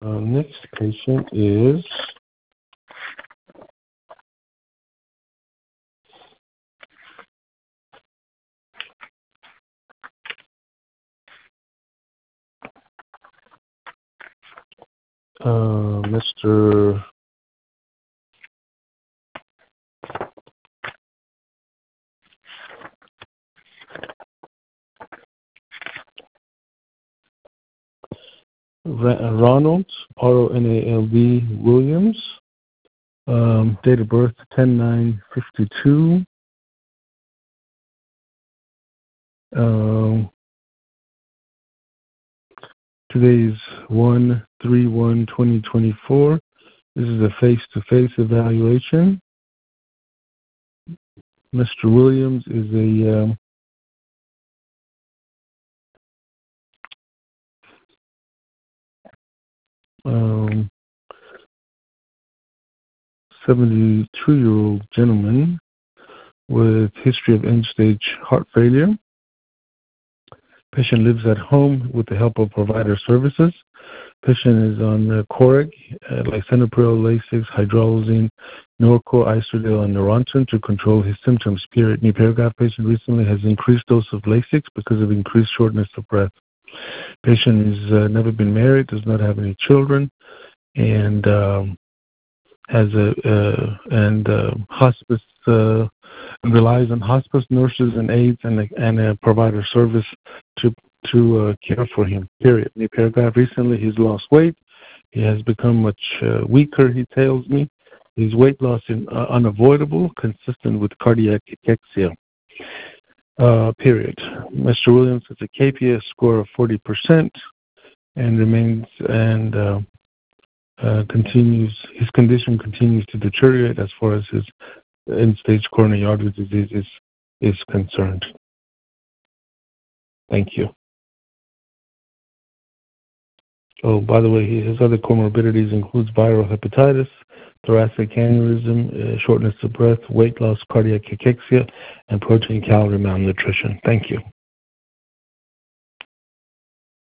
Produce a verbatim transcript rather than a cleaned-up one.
Uh, next patient is uh, Mister Ra- Ronald, R O N A L D Williams, um, date of birth ten nine fifty-two. Um, today's one three one twenty twenty-four. This is a face-to-face evaluation. Mister Williams is a um, um, seventy-two-year-old gentleman with history of end-stage heart failure. Patient lives at home with the help of provider services. Patient is on uh, Coreg, uh, lisinopril, Lasix, hydralazine, Norco, Isodil, and Neurontin to control his symptoms. Period. New paragraph. Patient recently has increased dose of Lasix because of increased shortness of breath. Patient has uh, never been married, does not have any children, and um, has a uh, and uh, hospice uh, relies on hospice nurses and aides and a, and a provider service to to uh, care for him. Period. New paragraph. Recently, he's lost weight. He has become much uh, weaker. He tells me his weight loss is uh, unavoidable, consistent with cardiac cachexia. Uh, period. Mister Williams has a K P S score of forty percent and remains and uh, uh, continues. His condition continues to deteriorate as far as his end-stage coronary artery disease is is concerned. Thank you. Oh, by the way, his other comorbidities includes viral hepatitis, thoracic aneurysm, uh, shortness of breath, weight loss, cardiac cachexia, and protein calorie malnutrition. Thank you.